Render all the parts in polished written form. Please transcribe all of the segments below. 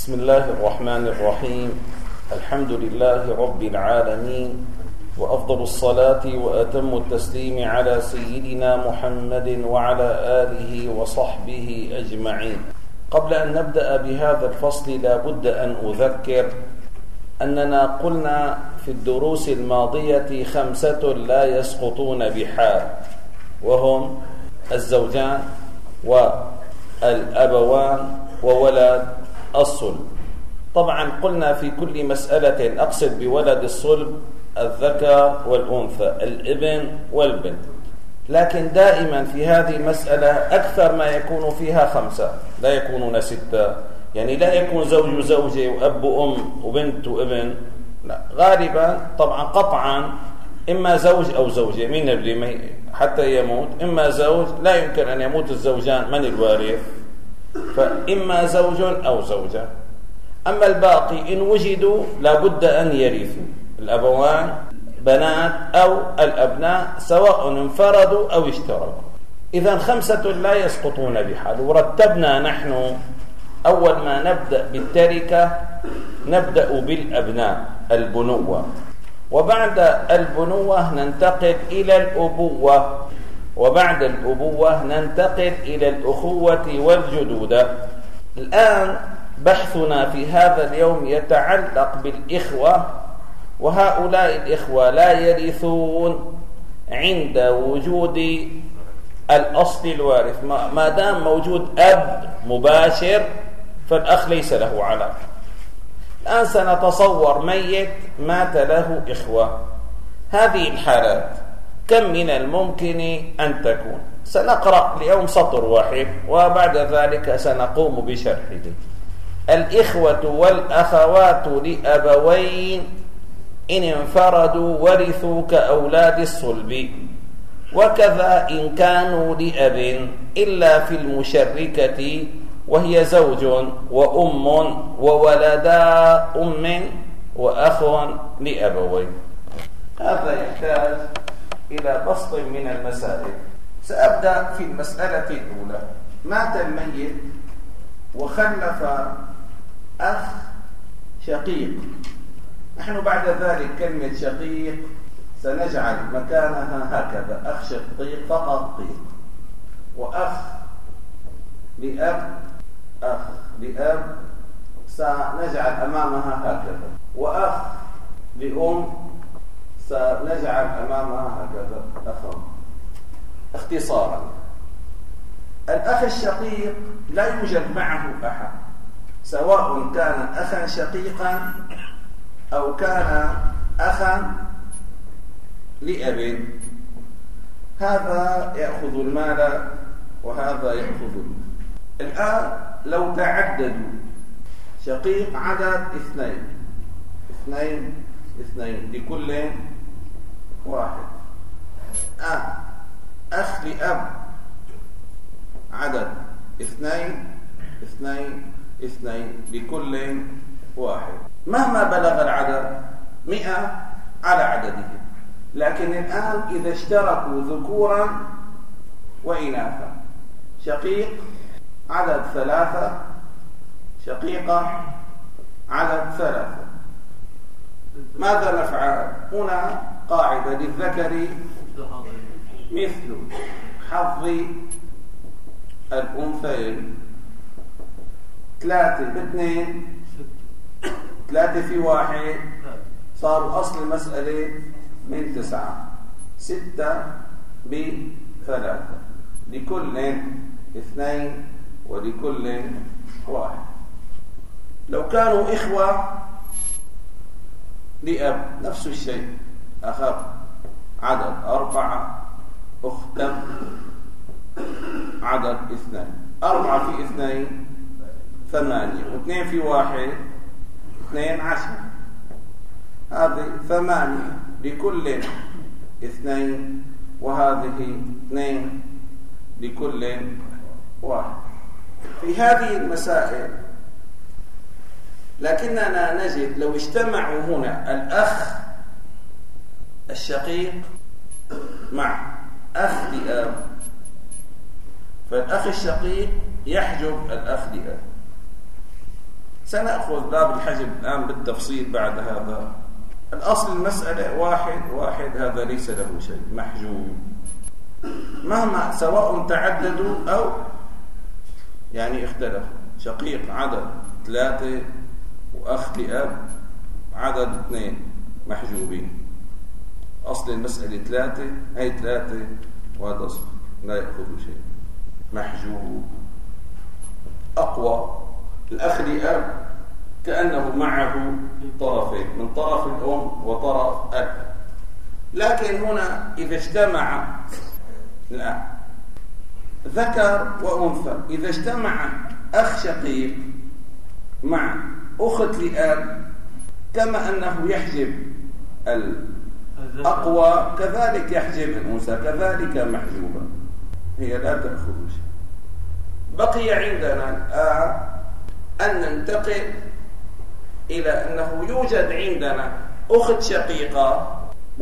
بسم الله الرحمن الرحيم. الحمد لله رب العالمين، وأفضل الصلاة وأتم التسليم على سيدنا محمد وعلى آله وصحبه أجمعين. قبل أن نبدأ بهذا الفصل لا بد أن أذكر أننا قلنا في الدروس الماضية 5 لا يسقطون بحال، وهم الزوجان والأبوان وولد الصلب. طبعا قلنا في كل مسألة أقصد بولد الصلب الذكر والأنثى، الابن والبنت، لكن دائما في هذه المسألة أكثر ما يكون فيها 5، لا يكونون 6، يعني لا يكون زوج وزوجة وأب وأم وبنت وابن، لا، غالبا طبعا قطعا إما زوج أو زوجة من اللي حتى يموت، إما زوج لا يمكن أن يموت الزوجان، من الوارث؟ فإما زوج أو زوجة. أما الباقي إن وجدوا لابد أن يرثوا، الأبوان بنات أو الأبناء سواء انفردوا أو اشتركوا. إذن 5 لا يسقطون بحال. ورتبنا نحن أول ما نبدأ بالتركة نبدأ بالأبناء، البنوة، وبعد البنوة ننتقل إلى الأبوة، وبعد الأبوة ننتقل إلى الأخوة والجدودة. الآن بحثنا في هذا اليوم يتعلق بالإخوة، وهؤلاء الإخوة لا يرثون عند وجود الأصل الوارث. ما دام موجود أب مباشر فالأخ ليس له علاقة. الآن سنتصور ميت مات له إخوة، هذه الحالات كم من الممكن أن تكون؟ سنقرأ اليوم سطر واحد وبعد ذلك سنقوم بشرحه. الإخوة والأخوات لأبوين إن انفردوا ورثوا كأولاد الصلب، وكذا إن كانوا لأب إلا في المشركة وهي زوج وأم وولدا أم وأخ لأبوين. هذا يحتاج إلى بسط من المسائل. سأبدأ في المسألة الأولى. مات الميت وخلف أخ شقيق. نحن بعد ذلك كلمة شقيق سنجعل مكانها هكذا: أخ شقيق فقط قيق، وأخ لأب، أخ لأب سنجعل أمامها هكذا، وأخ لأم سنجعل أمامها هكذا أخا. اختصارا، الأخ الشقيق لا يوجد معه أحد، سواء كان أخا شقيقا أو كان أخا لأب. هذا يأخذ المال وهذا يأخذ المال. الآن لو تعددوا شقيق عدد 2 لكل واحد. أخ لأب عدد 2 لكل واحد. مهما بلغ العدد 100 على عددهم، لكن الآن إذا اشتركوا ذكورا وإناثا، شقيق عدد 3، شقيقة عدد 3، ماذا نفعل؟ هنا قاعدة: للذكر مثل حظ الأنثيين. 3 ب2، 3 في 1 صار أصل المسألة من 9، 6 ب3 لكل 2 ولكل 1. لو كانوا إخوة لأب نفس الشيء، أخذ عدد 4، أخت عدد 2، 4 في 2 8، و2 في 1 12، هذه 8 لكل 2، وهذه 2 لكل 1. في هذه المسائل لكننا نجد لو اجتمعوا هنا الأخ الشقيق مع أخ لأب، فالأخ الشقيق يحجب الأخ لأب. سنأخذ باب الحجب الآن بالتفصيل بعد هذا. الأصل المسألة واحد هذا ليس له شيء، محجوب مهما سواء تعددوا أو يعني اختلفوا. شقيق عدد 3 وأخ لأب عدد 2 محجوبين. أصل المسألة 3 هي 3 وهذا صفر لا يأخذ شيء محجوب. أقوى الأخ لأب كأنه معه طرفين، من طرف الأم وطرف الأب، لكن هنا إذا اجتمع الآن ذكر وأنثى، إذا اجتمع أخ شقيق مع أخت لأب كما أنه يحجب الأقوى كذلك يحجب الأنثى، كذلك محجوبة، هي لا تأخذ شيء. بقي عندنا الآن أن ننتقل إلى أنه يوجد عندنا أخت شقيقة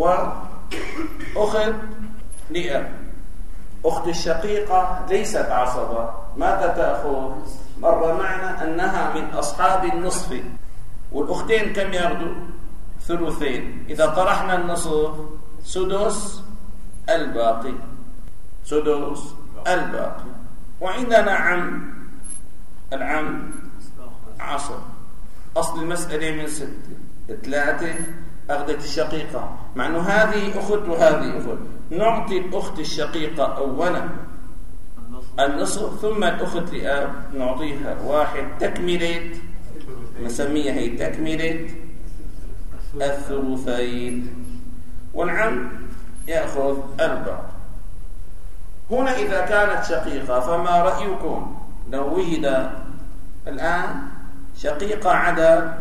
وأخت لأب. أخت الشقيقة ليست عصبة، ماذا تأخذ؟ مر معنا أنها من أصحاب النصف، والأختين كم يأخذوا؟ ثلثين. إذا طرحنا النصف سدس الباقي، سدس الباقي. وعندنا عم، العم عصب. أصل المسألة من 6، 3 أخذت الشقيقة، مع أنه هذه أخت وهذه أخت. نعطي الأخت الشقيقة أولا النصف، ثم الأخت لأب نعطيها 1 تكملة، نسميها هي تكملة الثلثين، والعم يأخذ 4. هنا إذا كانت شقيقة فما رأيكم لو وجد الآن شقيقة عدد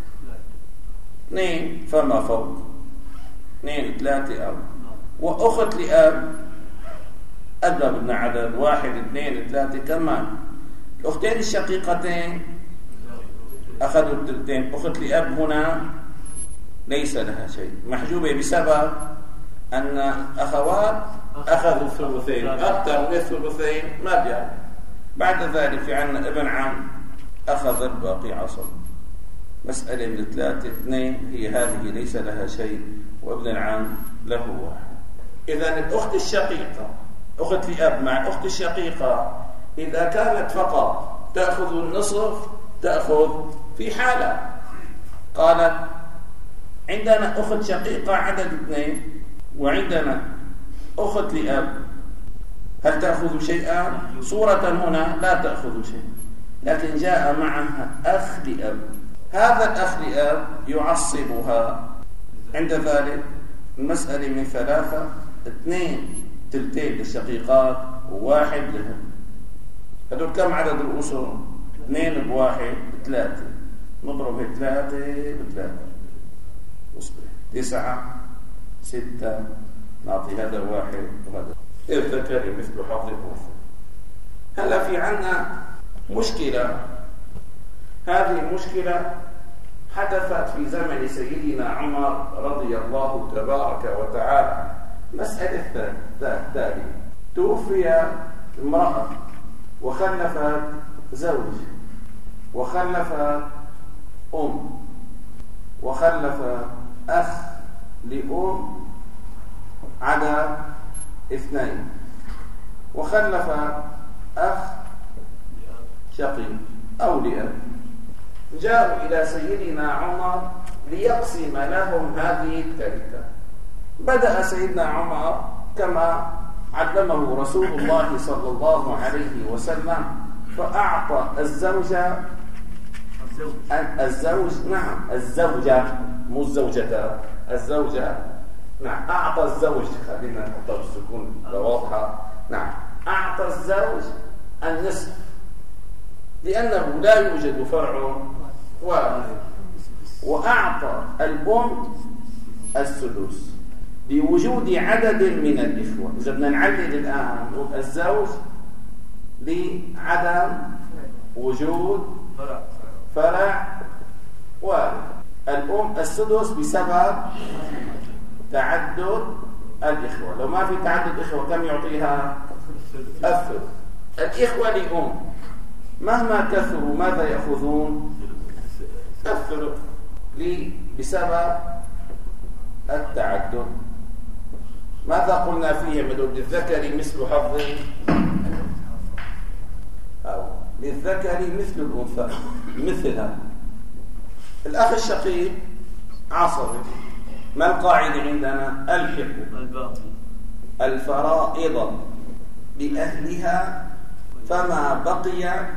2 فما فوق، 2 3 أب، وأخت لأب أدنى من عدد 1 2 3 كمان. الأختين الشقيقتين أخذوا الثلثين، أخت لأب هنا ليس لها شيء، محجوبة بسبب أن أخوات أخذوا الثلثين، أكثر من الثلثين ما بيعمل. بعد ذلك في عندنا ابن عم أخذ الباقي عصب. مسألة من 3 2 هي هذه ليس لها شيء، وابن العم له 1. إذن الأخت الشقيقة، أخت لأب مع الأخت الشقيقة، إذا كانت فقط تأخذ النصف تأخذ في حالة. قالت عندنا أخت شقيقة عدد 2 وعندنا أخت لأب، هل تأخذ شيئا؟ صورة هنا لا تأخذ شيء، لكن جاء معها أخ لأب، هذا الأخ لأب يعصبها. عند ذلك المسألة من 3 2 تلتين للشقيقات و1 لهم. هذول كم عدد الأسر؟ 2 ب1 3، نضرب 3 ب3 أصبح 9 6، نعطي هذا 1 وهذا. الذكر مثل حظ الأنثى. هلا في عنا مشكلة، هذه المشكلة حدثت في زمن سيدنا عمر رضي الله تبارك وتعالى. مسألة التالية: توفي امرأة وخلفت زوج وخلفت أم وخلفت أخ لأم عدد 2 وخلفت أخ شقيق أو لأب. جاءوا إلى سيدنا عمر ليقسم لهم هذه التركة. بدأ سيدنا عمر كما علمه رسول الله صلى الله عليه وسلم، فأعطى الزوجة نعم الزوجة مو الزوجة، الزوجة نعم أعطى الزوج، خلينا نحطها بالسكون واضحة، نعم أعطى الزوج النصف لأنه لا يوجد فرع وارث، وأعطى الأم السدس لوجود عدد من الإخوة. إذا بدنا نعلل الآن الزوج لعدم وجود فرع وارث، الأم السدس بسبب تعدد الإخوة. لو ما في تعدد إخوة كم يعطيها؟ الثلث. الإخوة لأم مهما كثروا ماذا يأخذون؟ الثلث بسبب التعدد. ماذا قلنا فيه؟ للذكر مثل حظ أو للذكر مثل الأنثى. مثلها الأخ الشقيق عصبي. ما القاعدة عندنا؟ الحق الفرائض بأهلها فما بقي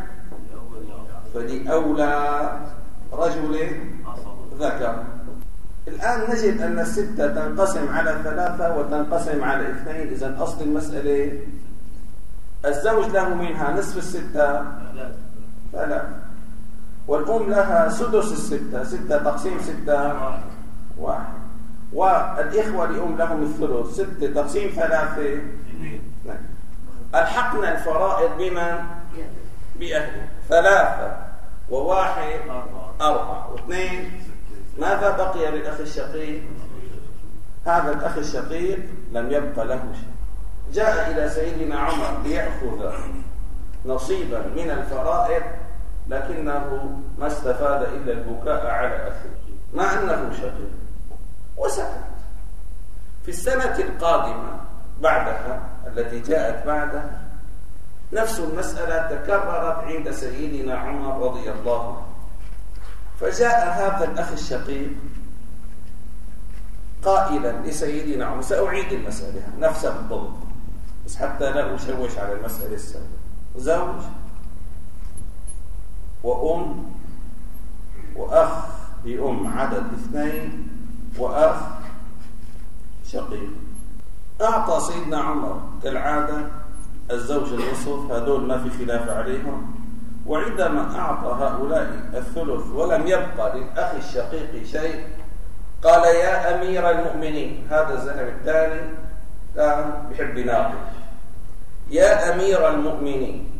فلأولى رجل ذكر. الآن نجد أن الستة تنقسم على 3 وتنقسم على 2. إذن أصل المسألة الزوج له منها نصف 6 3 والأم لها سدس 6 تقسيم 6 1 والإخوة لأم لهم الثلث 6 تقسيم 3 2. ألحقنا الفرائض بمن؟ بأهله. 3 و1 4 و2 ماذا بقي للأخ الشقيق؟ هذا الأخ الشقيق لم يبقى له شيء. جاء إلى سيدنا عمر ليأخذ نصيبا من الفرائض لكنه ما استفاد إلا البكاء على أخيه مع أنه شقيق وسكت. في السنة القادمة بعدها التي جاءت بعدها نفس المسألة تكررت عند سيدنا عمر رضي الله عنه. فجاء هذا الأخ الشقيق قائلا لسيدنا عمر، سأعيد المسألة نفسها بالضبط بس حتى لا أشوش على المسألة السابقة. زوج وأم وأخ بأم عدد 2 وأخ شقيق. أعطى سيدنا عمر كالعادة الزوج النصف، هذول ما في خلاف عليهم. وعندما أعطى هؤلاء الثلث ولم يبقى للأخ الشقيق شيء قال يا أمير المؤمنين، هذا الزلم الثاني كان بحب يناقش، يا أمير المؤمنين.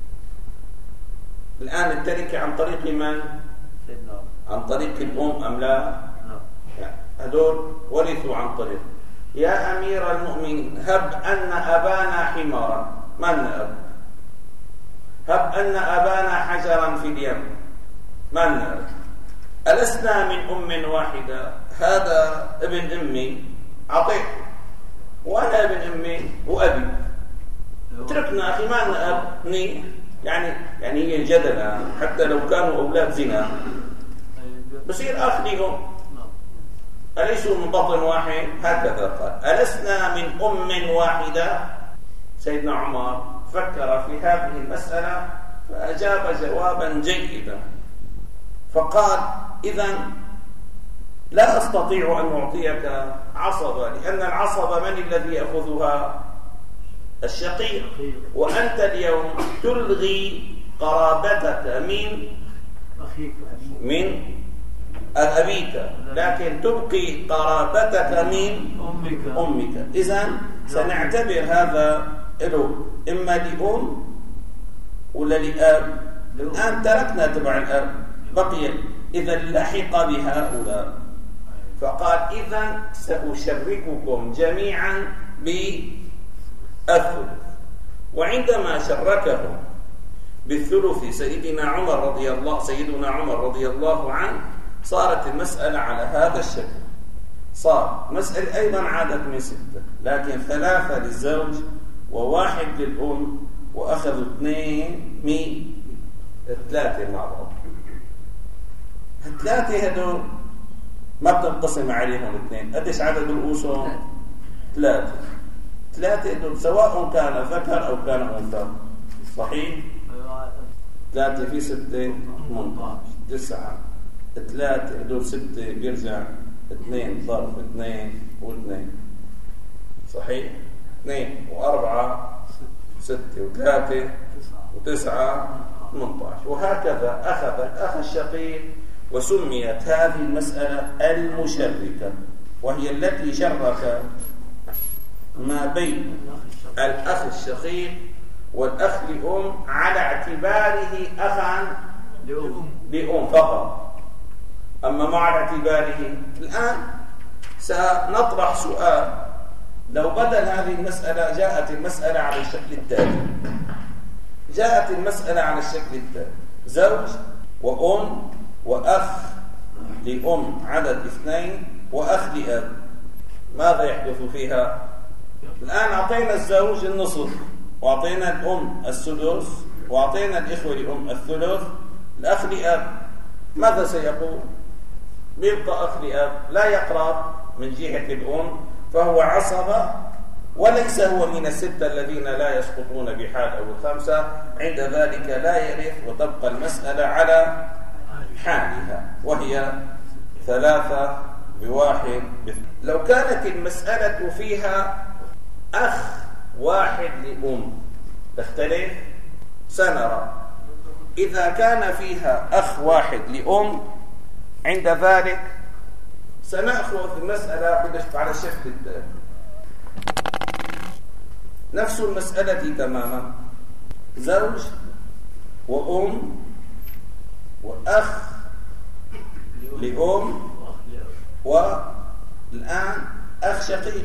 الآن التركة عن طريق من؟ عن طريق الأم أم لا؟ يعني هذول ورثوا عن طريق يا أمير المؤمنين هب أن أبانا حمارا، من أب؟ هب أن أبانا حجرا في اليم، من أب؟ ألسنا من أم واحدة؟ هذا ابن أمي عطيته وأنا ابن أمي وأبي، اتركنا أخي ما لنا أب. يعني هي جدلا حتى لو كانوا أولاد زنا بصير أخ لهم، أليسوا من بطن واحد؟ هكذا قال ألسنا من أم واحدة. سيدنا عمر فكر في هذه المسألة فأجاب جوابا جيدا فقال إذن لا أستطيع أن أعطيك عصبة، لأن العصبة من الذي يأخذها؟ الشقيق، وأنت اليوم تلغي قرابتك من أبيك لكن تبقي قرابتك من أمك. إذن سنعتبر هذا له إما لأم ولا لأب. الآن تركنا تبع الأب بقي، إذن لحق بهؤلاء. فقال إذن سأشرككم جميعا بالثلث. وعندما شركهم بالثلث سيدنا عمر رضي الله عنه صارت المسألة على هذا الشكل. صار مسألة أيضا عادت من 6 لكن 3 للزوج و1 للأم وأخذوا 2 3 مع بعض. 3 هدول ما بتنقسم عليهم 2. قديش عدد الأسهم؟ 3 هدول سواء كان ذكر أو كان أنثى. صحيح؟ 3 في 6 18 9 3 هدول 6 بيرجع 2 ضرب 2 و2 صحيح؟ 2 و4 6 و3 و9 18. وهكذا أخذ الأخ الشقيق وسميت هذه المسألة المشركة، وهي التي شرك ما بين الأخ الشقيق والأخ لأم على اعتباره أخا لأم فقط، أما مع اعتباره. الآن سنطرح سؤال، لو بدل هذه المسألة جاءت المسألة على الشكل التالي، زوج وأم وأخ لأم عدد 2 وأخ لأب، ماذا يحدث فيها؟ الآن أعطينا الزوج النصف، وأعطينا الأم السدس، وأعطينا الإخوة لأم الثلث، الأخ لأب ماذا سيقول؟ بيبقى أخ لأب لا يقرب من جهة الأم، فهو عصبة وليس هو من الستة الذين لا يسقطون بحال أو الخمسة، عند ذلك لا يرث، وتبقى المسألة على حالها وهي 3 بواحد. لو كانت المسألة فيها أخ واحد لأم تختلف، سنرى إذا كان فيها أخ واحد لأم عند ذلك سنأخذ المسألة على شكل نفس المسألة تماما، زوج وأم وأخ لأم، والآن أخ شقيق.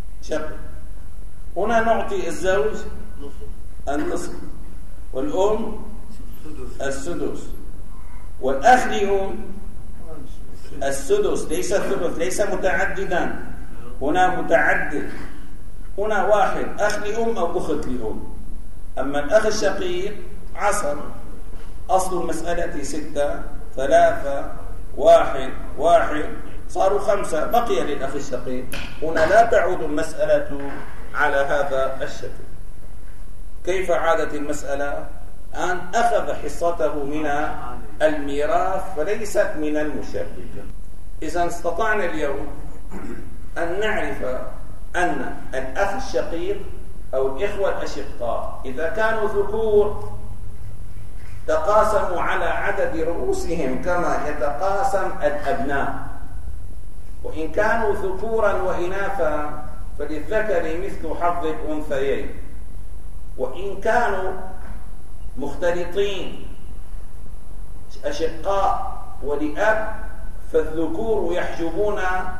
هنا نعطي الزوج النصف والأم السدس، والأخ لأم السدس، ليس الثلث، ليس متعددا، هنا متعدد، هنا واحد أخ لأم أو أخت لأم. أما الأخ الشقيق عصر، أصل المسألة 6 3 1 صاروا 5، بقي للأخ الشقيق. هنا لا تعود المسألة على هذا الشكل. كيف عادت المسألة؟ أن أخذ حصته من الميراث فليست من المشاركة. إذا استطعنا اليوم أن نعرف أن الأخ الشقيق أو الإخوة الأشقاء إذا كانوا ذكور تقاسموا على عدد رؤوسهم كما يتقاسم الأبناء، وإن كانوا ذكورا وإناثا فللذكر مثل حظ الأنثيين، وإن كانوا مختلطين أشقاء ولأب فالذكور يحجبون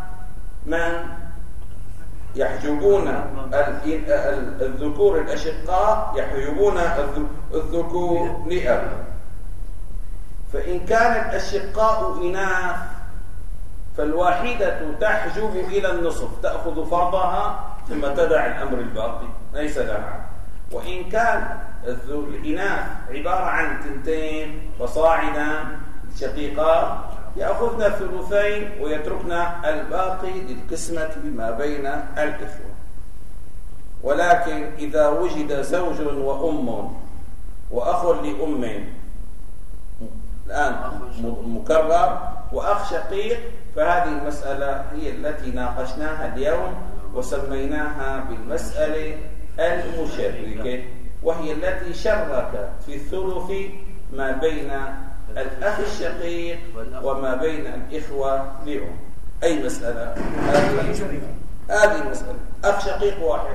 الذكور الأشقاء يحجبون الذكور لأب. فإن كان الأشقاء إناث فالواحدة تحجب إلى النصف، تأخذ فرضها ثم تدع الأمر الباقي ليس لها. وإن كان الإناث عبارة عن 2 فصاعدا شقيقات يأخذن الثلثين ويتركن الباقي للقسمة ما بين الإخوة. ولكن إذا وجد زوج وأم وأخ لأم الآن مكرر وأخ شقيق، فهذه المسألة هي التي ناقشناها اليوم وسميناها بالمسألة المشركة، وهي التي شرك في الثلث ما بين الأخ الشقيق وما بين الإخوة لأم. أي مسألة؟ هذه المسألة. أخ شقيق واحد،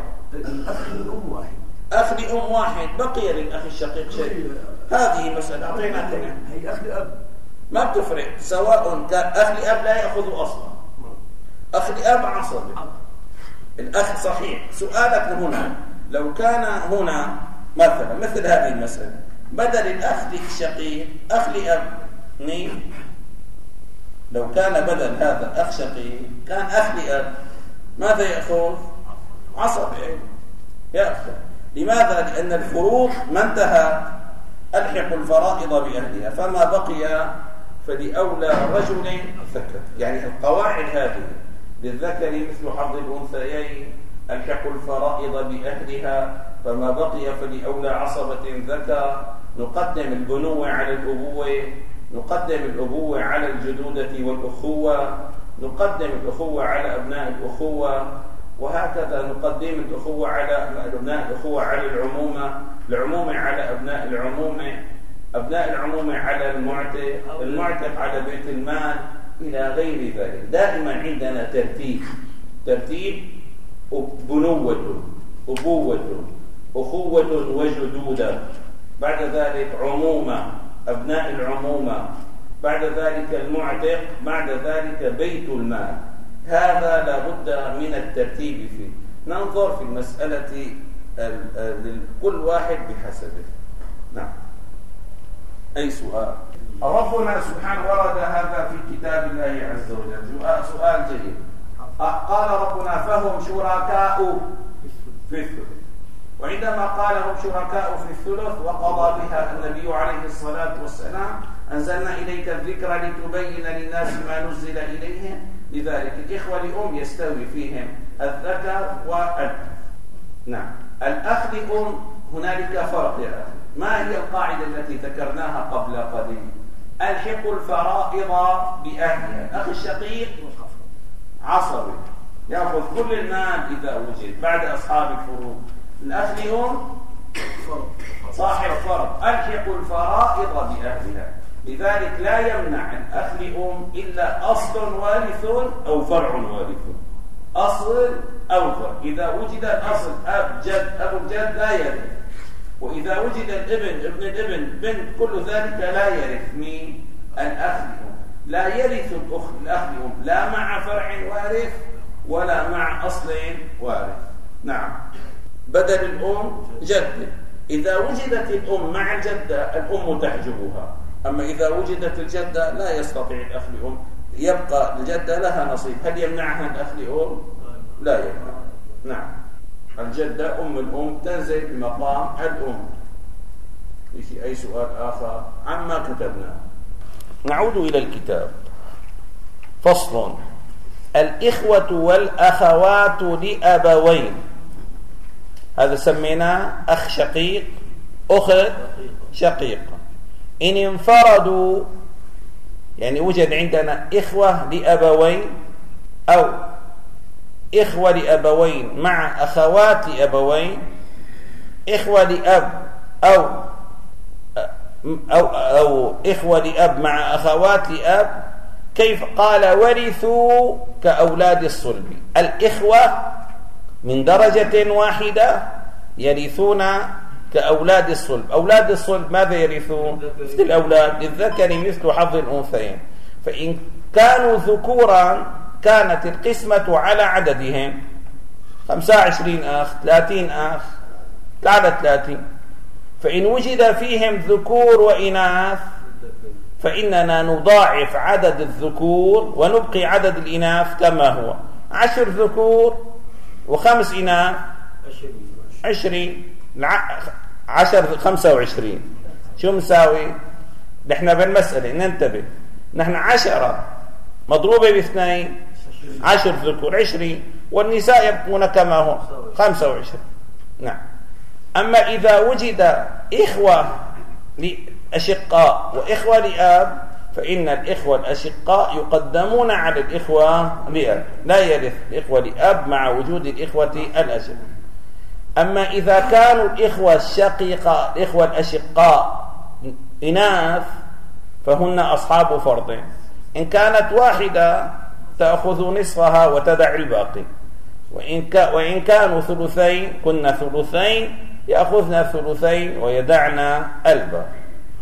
أخ لأم واحد، بقي للأخ الشقيق شيء. هذه مسألة أعطينا هي أخ لأب ما بتفرق، سواء كان أخ لأب لا يأخذ أصلا، أخ لأب عصبي، الأخ صحيح. سؤالك هنا لو كان هنا مثلا مثل هذه المسألة بدل الأخ الشقيق أخ لأب لو كان بدل هذا أخ شقيق كان أخ لأب، ماذا يأخذ؟ عصبي يأخذ. لماذا؟ لأن الفروض ما انتهى، ألحق الفرائض بأهلها، فما بقي فلأولى رجل ذكر. يعني القواعد هذه للذكر مثل حظ الأنثيين، ألحق الفرائض بأهلها، فما بقي فلأولى عصبة ذكر. نقدم البنوة على الأبوة، نقدم الأبوة على الجدودة والأخوة، نقدم الأخوة على أبناء الأخوة، وهكذا نقدم الأخوة على أبناء الأخوة على العمومة، العمومة على أبناء العمومة، أبناء العمومة على المعتق، المعتق على بيت المال، إلى غير ذلك. دائما عندنا ترتيب بنوة، أبوة، أخوة وجدودة، بعد ذلك عمومة، أبناء العمومة، بعد ذلك المعتق، بعد ذلك بيت المال. هذا لا بد من الترتيب فيه. ننظر في المسألة كل واحد بحسبه. نعم. أي سؤال؟ ربنا سبحانه ورد هذا في كتاب الله عز وجل. سؤال جيد. قال ربنا فهم شركاء في الثلث، وعندما قال هم شركاء في الثلث وقضى بها النبي عليه الصلاة والسلام أنزلنا إليك الذكر لتبين للناس ما نزل إليهم، لذلك الإخوة لأم يستوي فيهم الذكر والأنثى. نعم. الأخ لأم هنالك فرق يا أخي. ما هي القاعدة التي ذكرناها قبل قليل؟ ألحق الفرائض بأهلها. الأخ الشقيق عصبي يأخذ كل المال إذا وجد بعد أصحاب الفروض. الأخ لأم صاحب فرض، ألحق الفرائض بأهلها. لذلك لا يمنع الأخ لأم إلا أصل وارث أو فرع وارث. أصل أو فرع. إذا وجد الأصل أب جد أبو الجد لا يرث، وإذا وجد الابن ابن الابن بنت كل ذلك لا يرث مين؟ الأخ لأم. لا يرث الأخ لأم لا مع فرع وارث ولا مع أصل وارث. نعم. بدل الأم جدة. إذا وجدت الأم مع الجدة الأم تحجبها، أما إذا وجدت الجدة لا يستطيع الأخ لأم، يبقى الجدة لها نصيب. هل يمنعها الأخ لأم؟ لا يمنع. نعم. الجدة أم الأم تنزل بمقام الأم. في أي سؤال آخر عما كتبناه؟ نعود إلى الكتاب. فصل: الإخوة والأخوات لأبوين. هذا سميناه أخ شقيق، أخت شقيقة. إن انفردوا يعني وجد عندنا إخوة لأبوين أو إخوة لأبوين مع أخوات لأبوين، إخوة لأب أو إخوة لأب مع أخوات لأب. كيف؟ قال: ورثوا كأولاد الصلب. الإخوة من درجة واحدة يرثون كأولاد الصلب. أولاد الصلب ماذا يرثون؟ مثل الأولاد للذكر مثل حظ الأنثيين. فإن كانوا ذكورا كانت القسمة على عددهم، 25 أخ 30 أخ على 30. فإن وجد فيهم ذكور وإناث فإننا نضاعف عدد الذكور ونبقي عدد الإناث كما هو، 10 ذكور و5 إناث 20. 10 25 شو مساوي؟ نحن بالمسألة ننتبه، نحن 10 مضروبة ب2 10 ذكور 20، والنساء يبقون كما هو 25. نعم. أما إذا وجد إخوة لأشقاء وإخوة لأب فإن الإخوة الأشقاء يقدمون على الإخوة لأب، لا يرث الإخوة لأب مع وجود الإخوة الأشقاء. أما إذا كانوا الإخوة الشقيقة الإخوة الأشقاء إناث فهن أصحاب فرض. إن كانت واحدة تأخذ نصفها وتدع الباقي، وإن كانوا ثلثين كنا ثلثين يأخذنا ثلثين ويدعنا الباقي.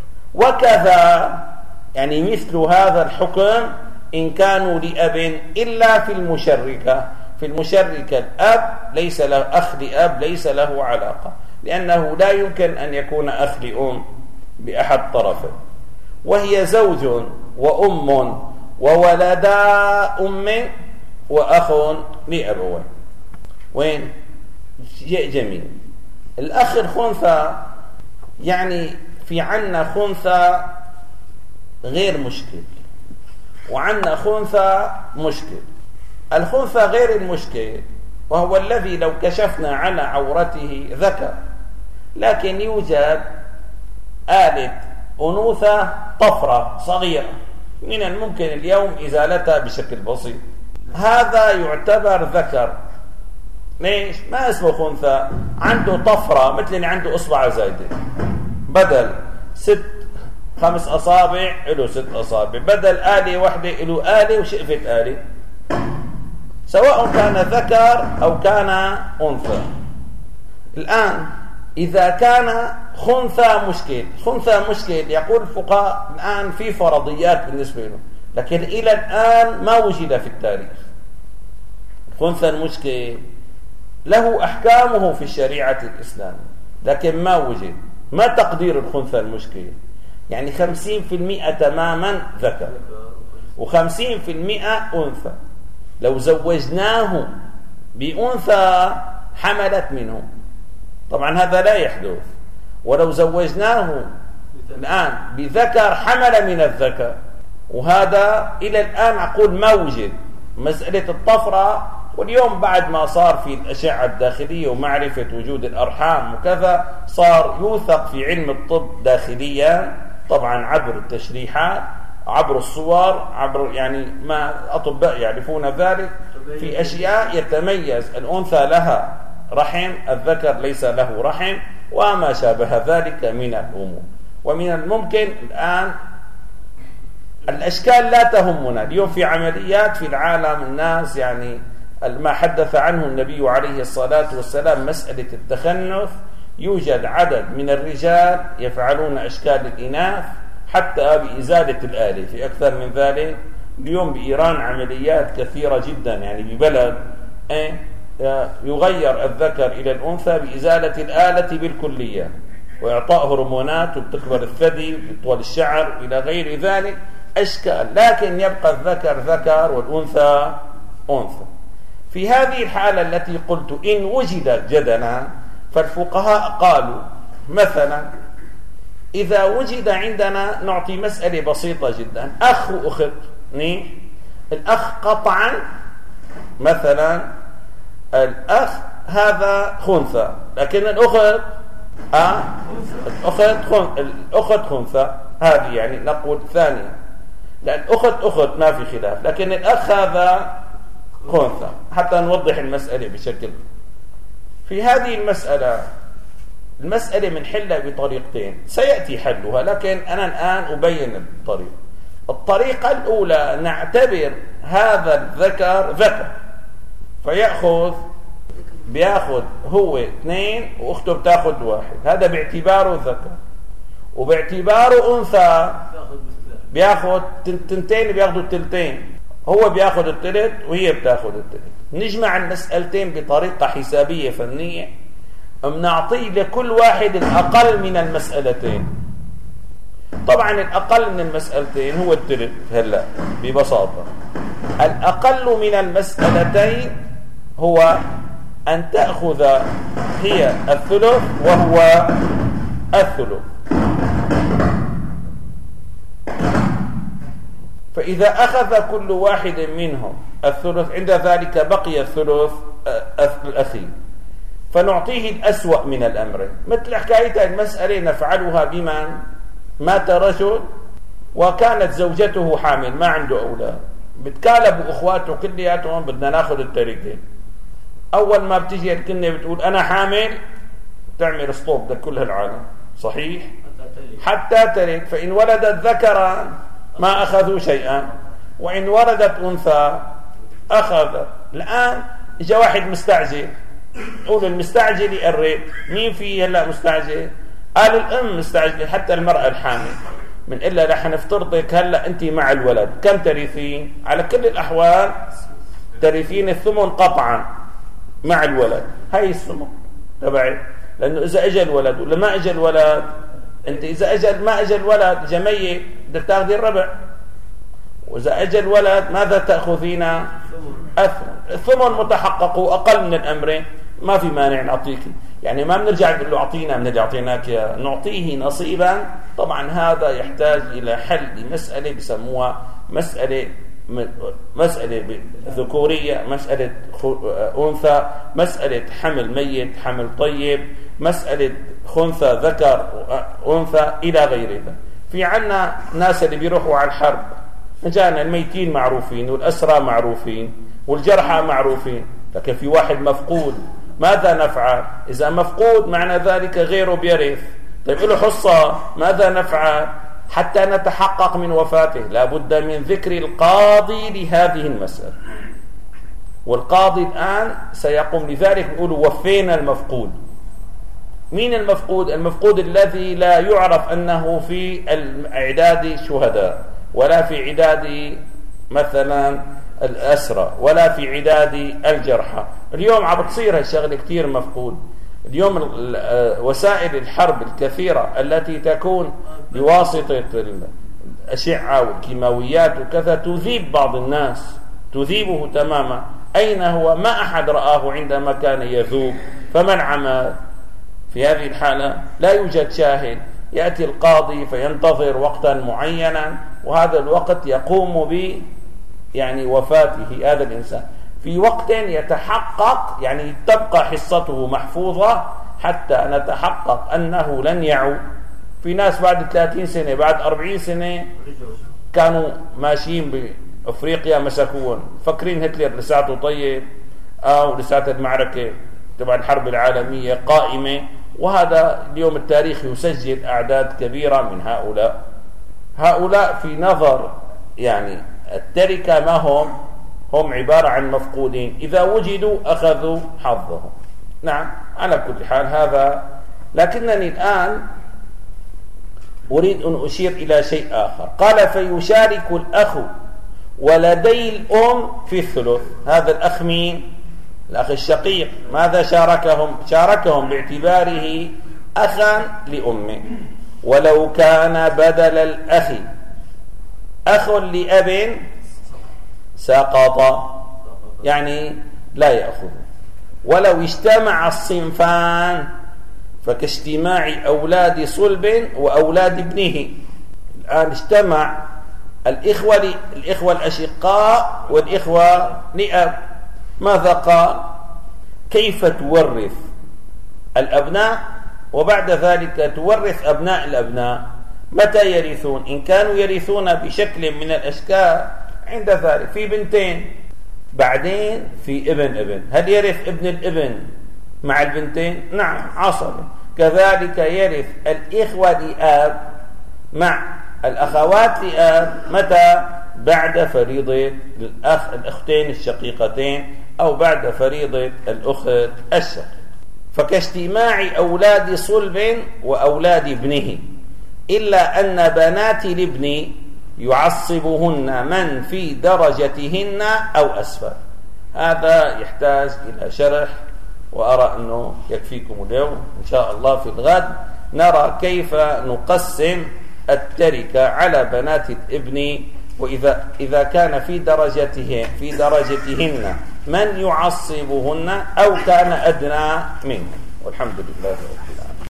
وكذا يعني مثل هذا الحكم إن كانوا لأب إلا في المشركة. في المشركة الأب ليس له أخ لأب ليس له علاقة، لأنه لا يمكن أن يكون أخ لأم بأحد طرفه، وهي زوج وأم وولدا أم وأخ لأبوين. وين شيء جميل. الأخ الخنثى يعني في عنا خنثى غير مشكل وعنا خنثى مشكل. الخنثى غير المشكل وهو الذي لو كشفنا على عورته ذكر، لكن يوجد آلة أنوثة طفرة صغيرة من الممكن اليوم إزالتها بشكل بسيط، هذا يعتبر ذكر. ليش؟ ما اسمه خنثى، عنده طفرة مثل اللي عنده أصبع زايدة، بدل 5 أصابع له 6 أصابع، بدل آلة واحدة له آلة وشقفة آلة، سواء كان ذكر أو كان أنثى. الآن إذا كان خنثى مشكل يقول الفقهاء الآن في فرضيات بالنسبة له، لكن إلى الآن ما وجد في التاريخ. الخنثى المشكل له أحكامه في الشريعة الإسلامية، لكن ما وجد. ما تقدير الخنثى المشكل؟ يعني 50% تماما ذكر و50% أنثى. لو زوجناه بأنثى حملت منه، طبعا هذا لا يحدث. ولو زوجناه الآن بذكر حمل من الذكر، وهذا إلى الآن أقول ما وجد مسألة الطفرة. واليوم بعد ما صار في الأشعة الداخلية ومعرفة وجود الأرحام وكذا، صار يوثق في علم الطب داخليا، طبعا عبر التشريحات، عبر الصور، عبر يعني ما أطباء يعرفون ذلك، في أشياء يتميز الأنثى لها رحم، الذكر ليس له رحم، وما شابه ذلك من الأمور. ومن الممكن الآن الأشكال لا تهمنا اليوم في عمليات في العالم، الناس يعني ما حدث عنه النبي عليه الصلاة والسلام مسألة التخنث، يوجد عدد من الرجال يفعلون أشكال الإناث حتى بإزالة الآلة. في أكثر من ذلك اليوم بإيران عمليات كثيرة جدا، يعني ببلد يغير الذكر إلى الأنثى بإزالة الآلة بالكلية، وإعطاء هرمونات، وبتكبر الثدي وبتطول الشعر إلى غير ذلك أشكال، لكن يبقى الذكر ذكر والأنثى أنثى. في هذه الحالة التي قلت إن وجدت جدلا، فالفقهاء قالوا مثلا إذا وجد عندنا، نعطي مسألة بسيطة جدا، أخ وأخت، الأخ قطعا مثلا الأخ هذا خنثى، لكن الأخت الأخت خنثى، هذه يعني نقول ثانية، لأن أخت ما في خلاف، لكن الأخ هذا خنثى، حتى نوضح المسألة بشكل. في هذه المسألة بنحلها بطريقتين سيأتي حلها، لكن أنا الآن أبين الطريقة الأولى، نعتبر هذا الذكر ذكر، بياخذ هو 2 وأخته بتاخذ 1، هذا باعتباره ذكر. وباعتباره أنثى بياخذ 2 بياخذوا 2، هو بياخذ 1 وهي بتاخذ 1. نجمع المسألتين بطريقة حسابية فنية، بنعطي لكل واحد الأقل من المسألتين. طبعا الأقل من المسألتين هو 1. هلا ببساطة الأقل من المسألتين هو أن تأخذ هي 1/3 وهو 1/3. فإذا أخذ كل واحد منهم 1/3، عند ذلك بقي 1/3 الأخير، فنعطيه الأسوأ من الأمرين. مثل حكاية المسألة نفعلها بمن مات رجل وكانت زوجته حامل، ما عنده أولاد، بتكالبوا أخواته كلياتهم بدنا ناخذ التركة. أول ما بتجي الكلمة بتقول أنا حامل، تعمل ستوب لكل العالم، صحيح؟ حتى ترك. فإن ولدت ذكرا ما أخذوا شيئا، وإن ولدت أنثى أخذ. الآن إجا واحد مستعجل، قول المستعجل يقرب، مين فيه هلا مستعجل؟ قال الأم مستعجل، حتى المرأة الحامل. من إلا رح نفترضك هلا أنت مع الولد، كم ترثين؟ على كل الأحوال ترثين 8 قطعا مع الولد، هاي الثمن تبعي، لأنه إذا أجى الولد ولا ما أجى الولد، أنت إذا ما أجى الولد جميع بدك تاخذي الربع، وإذا أجى الولد ماذا تأخذين؟ الثمن متحقق وأقل من الأمرين، ما في مانع نعطيك. يعني ما بنرجع نقول له أعطينا من اللي أعطيناك يا، نعطيه نصيبا. طبعا هذا يحتاج إلى حل لمسألة بسموها مسألة ذكورية، مسألة أنثى، مسألة حمل ميت، حمل طيب، مسألة خنثى ذكر أنثى إلى غير ذلك. في عنا ناس اللي بيروحوا على الحرب، جانا الميتين معروفين والأسرى معروفين والجرحى معروفين، لكن في واحد مفقود، ماذا نفعل؟ إذا مفقود معنى ذلك غيره بيرث، طيب له حصة، ماذا نفعل؟ حتى نتحقق من وفاته لابد من ذكر القاضي لهذه المسألة، والقاضي الآن سيقوم لذلك. يقولوا وفينا المفقود. مين المفقود؟ المفقود الذي لا يعرف أنه في إعداد شهداء، ولا في عداد مثلا الأسرى، ولا في عداد الجرحى. اليوم عم بتصير هالشغله كثير مفقود. اليوم وسائل الحرب الكثيرة التي تكون بواسطة الأشعة والكيماويات وكذا تذيب بعض الناس، تذيبه تماما. أين هو؟ ما أحد رآه عندما كان يذوب، فمن عمل؟ في هذه الحالة لا يوجد شاهد، يأتي القاضي فينتظر وقتا معينا، وهذا الوقت يقوم ب وفاته هذا الإنسان في وقت يتحقق، تبقى حصته محفوظة حتى نتحقق أنه لن يعود. في ناس بعد 30 سنة بعد 40 سنة كانوا ماشيين بأفريقيا مسكون، فكرين هتلر لساته طيب أو لساته المعركة تبع الحرب العالمية قائمة. وهذا اليوم التاريخ يسجل أعداد كبيرة من هؤلاء في نظر التركة ما هم عبارة عن مفقودين، إذا وجدوا أخذوا حظهم. نعم، على كل حال هذا. لكنني الآن أريد أن أشير إلى شيء آخر. قال فيشارك الأخ ولدي الأم في الثلث. هذا الأخ مين؟ الأخ الشقيق. ماذا شاركهم باعتباره أخا لأمه. ولو كان بدل الأخ أخ لأب سقط، لا يأخذ. ولو اجتمع الصنفان فكاجتماع أولاد صلب وأولاد ابنه. الآن اجتمع الإخوة الأشقاء والإخوة لأب. ماذا قال؟ كيف تورث الأبناء وبعد ذلك تورث أبناء الأبناء؟ متى يرثون؟ إن كانوا يرثون بشكل من الأشكال عند ذلك في بنتين، بعدين في ابن. هل يرث ابن الابن مع البنتين؟ نعم، عصبة. كذلك يرث الإخوة لأب مع الأخوات لأب. متى؟ بعد فريضة الأختين الشقيقتين أو بعد فريضة الأخت الشقيق. فكاجتماع أولاد صلب وأولاد ابنه، إلا أن بنات الابن يعصبهن من في درجتهن أو أسفل. هذا يحتاج إلى شرح، وأرى أنه يكفيكم اليوم. إن شاء الله في الغد نرى كيف نقسم التركة على بنات الابن، وإذا كان في درجتهن من يعصبهن أو كان أدنى منه. والحمد لله رب العالمين.